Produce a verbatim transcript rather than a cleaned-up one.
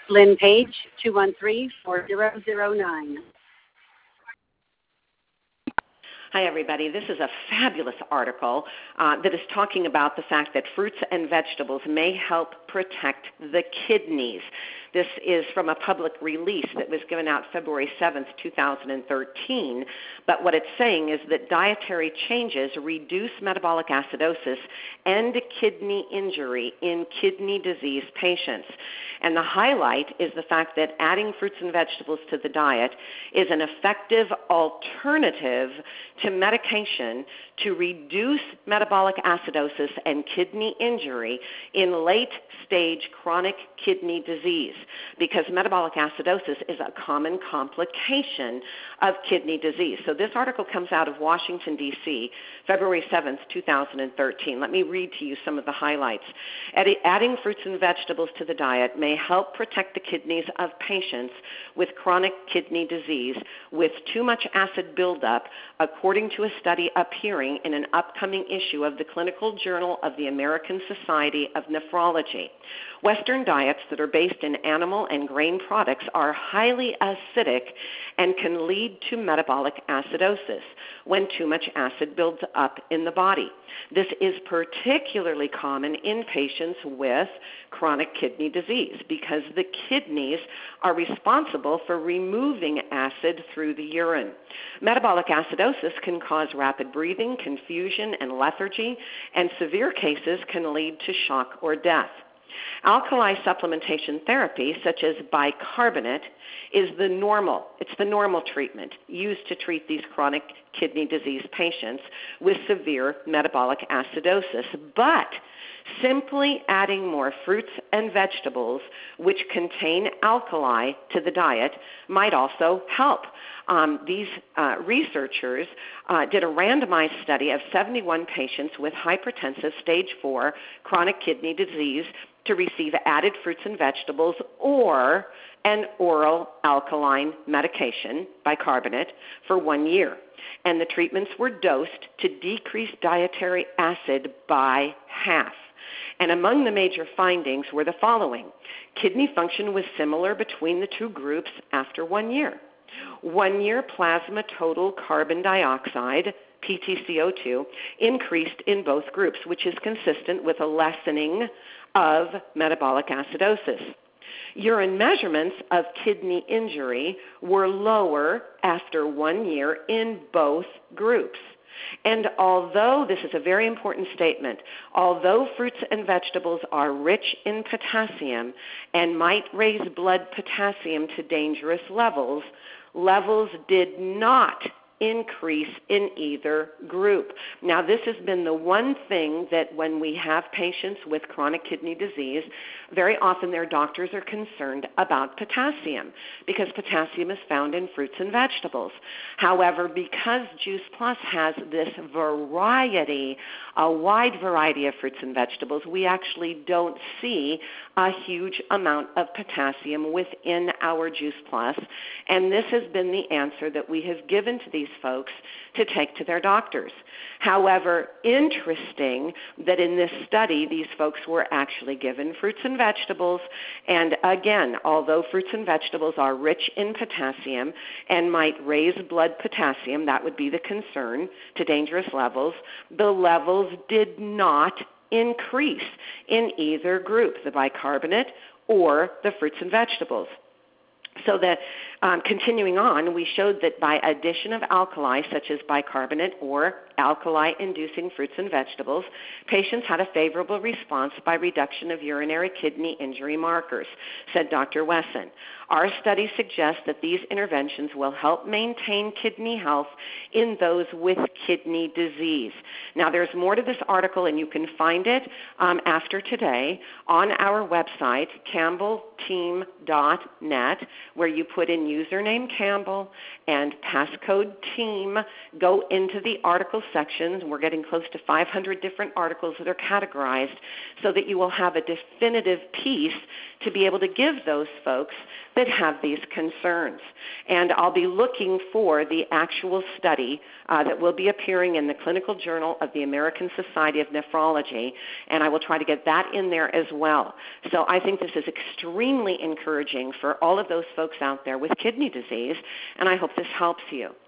Lynn Page, two one three, four zero zero nine. Hi, everybody. This is a fabulous article uh, that is talking about the fact that fruits and vegetables may help protect the kidneys. This is from a public release that was given out February seventh, two thousand thirteen. But what it's saying is that dietary changes reduce metabolic acidosis and kidney injury in kidney disease patients. And the highlight is the fact that adding fruits and vegetables to the diet is an effective alternative to medication to reduce metabolic acidosis and kidney injury in late-stage chronic kidney disease, because metabolic acidosis is a common complication of kidney disease. So this article comes out of Washington, D C, February seventh, two thousand thirteen. Let me read to you some of the highlights. Adding fruits and vegetables to the diet may help protect the kidneys of patients with chronic kidney disease with too much acid buildup, according to a study appearing in an upcoming issue of the Clinical Journal of the American Society of Nephrology. Western diets that are based in animal and grain products are highly acidic and can lead to metabolic acidosis when too much acid builds up in the body. This is particularly common in patients with chronic kidney disease because the kidneys are responsible for removing acid through the urine. Metabolic acidosis can cause rapid breathing, confusion, and lethargy, and severe cases can lead to shock or death. Alkali supplementation therapy, such as bicarbonate, is the normal, it's the normal treatment used to treat these chronic kidney disease patients with severe metabolic acidosis. But simply adding more fruits and vegetables which contain alkali to the diet might also help. Um, these uh, researchers uh, did a randomized study of seventy-one patients with hypertensive stage four chronic kidney disease to receive added fruits and vegetables or an oral alkaline medication, bicarbonate, for one year. And the treatments were dosed to decrease dietary acid by half. And among the major findings were the following. Kidney function was similar between the two groups after one year. One year plasma total carbon dioxide, P T C O two, increased in both groups, which is consistent with a lessening of metabolic acidosis. Urine measurements of kidney injury were lower after one year in both groups. And although, this is a very important statement, although fruits and vegetables are rich in potassium and might raise blood potassium to dangerous levels, levels did not increase in either group. Now, this has been the one thing that when we have patients with chronic kidney disease, very often their doctors are concerned about potassium because potassium is found in fruits and vegetables. However, because Juice Plus has this variety, a wide variety of fruits and vegetables, we actually don't see a huge amount of potassium within our Juice Plus, and this has been the answer that we have given to these folks to take to their doctors. However, interesting that in this study, these folks were actually given fruits and vegetables, and again, although fruits and vegetables are rich in potassium and might raise blood potassium, that would be the concern, to dangerous levels, the levels did not increase in either group, the bicarbonate or the fruits and vegetables. So that um, continuing on, we showed that by addition of alkali, such as bicarbonate or alkali-inducing fruits and vegetables, patients had a favorable response by reduction of urinary kidney injury markers, said Doctor Wesson. Our study suggests that these interventions will help maintain kidney health in those with kidney disease. Now, there's more to this article, and you can find it um, after today on our website, campbell team dot net. where you put in username Campbell and passcode team, go into the article sections. We're getting close to five hundred different articles that are categorized so that you will have a definitive piece to be able to give those folks that have these concerns. And I'll be looking for the actual study uh, that will be appearing in the Clinical Journal of the American Society of Nephrology, and I will try to get that in there as well. So I think this is extremely encouraging for all of those folks out there with kidney disease, and I hope this helps you.